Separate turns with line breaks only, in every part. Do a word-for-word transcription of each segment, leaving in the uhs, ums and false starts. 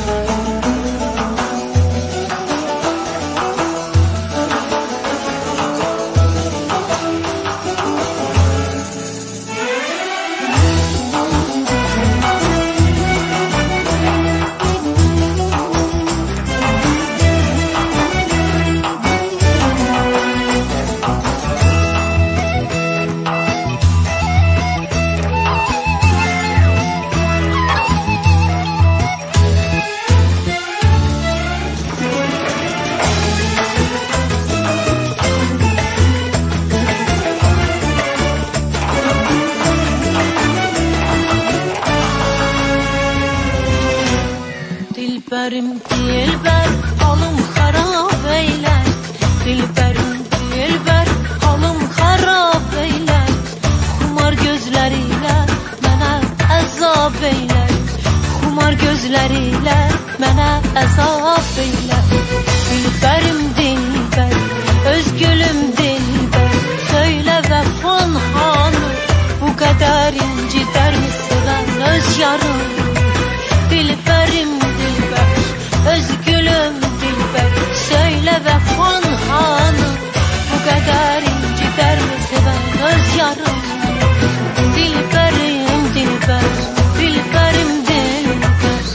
Dilberim dilber halım harap eyler, dilberim dilber halım harap eyler. Xumar gözleriyle mənə əzab eyler, xumar gözleriyle mənə əzab eyler. Dilberim dilber, öz gülüm dilber, söyle vəfan hanı, bu qədər inciter mi sevən öz yarım. Dilberim dilber, öz gülüm dilber, söyle vəfan hanı, bu kadar inciter mi seven öz yarım. Dilberim dilber, dilberim dilber.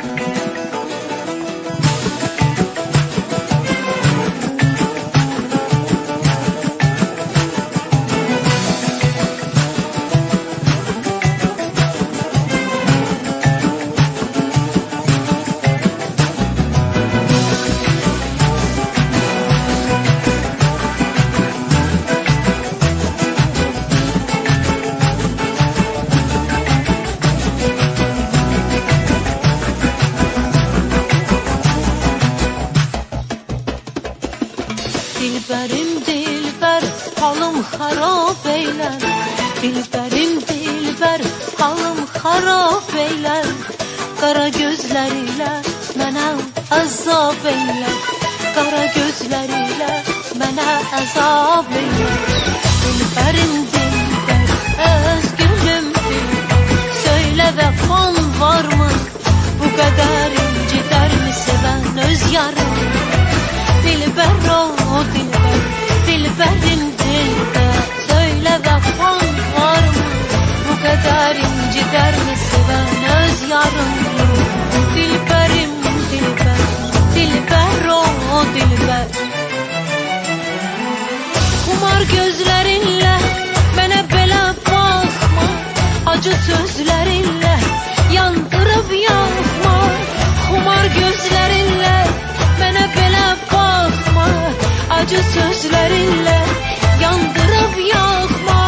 Dilberim dilber halım harap eyler, dilberim dilber halım harap eyler. Kara gözleriyle mənə əzab eyler, kara gözleriyle mənə əzab eyler. Dilberim dilber, öz gülüm dilber, söyle vəfan var mı, bu kadar inciter mi seven öz yarım. Dilber o dilber, dilberim dilber, söyle vəfan var mı, bu kadar inciter mi seven öz yarım. Dilberim dilber, dilber o dilber. Xumar gözlerinle mənə belə baxma, acı sözlerinle yandırıp yakma. Xumar gözlerinle mənə belə bakma, acı sözlerinle yandırıp yakma.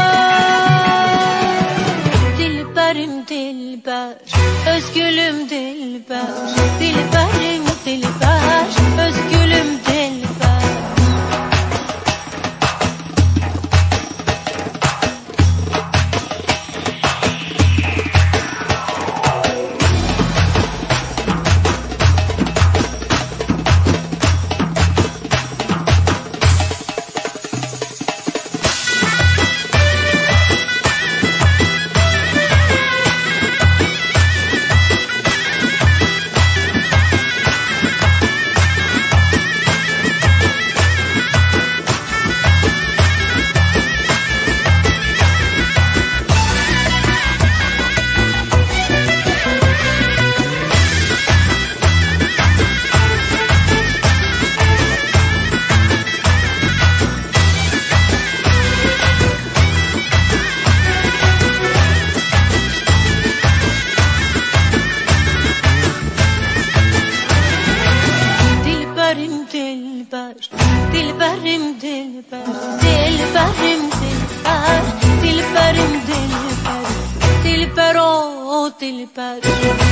Dilberim dilber, öz gülüm dilber, dilberim dilber, öz gülüm dilber. Dilberim dilber, dilberim dilber, dilberim dilber, dilber o dilber.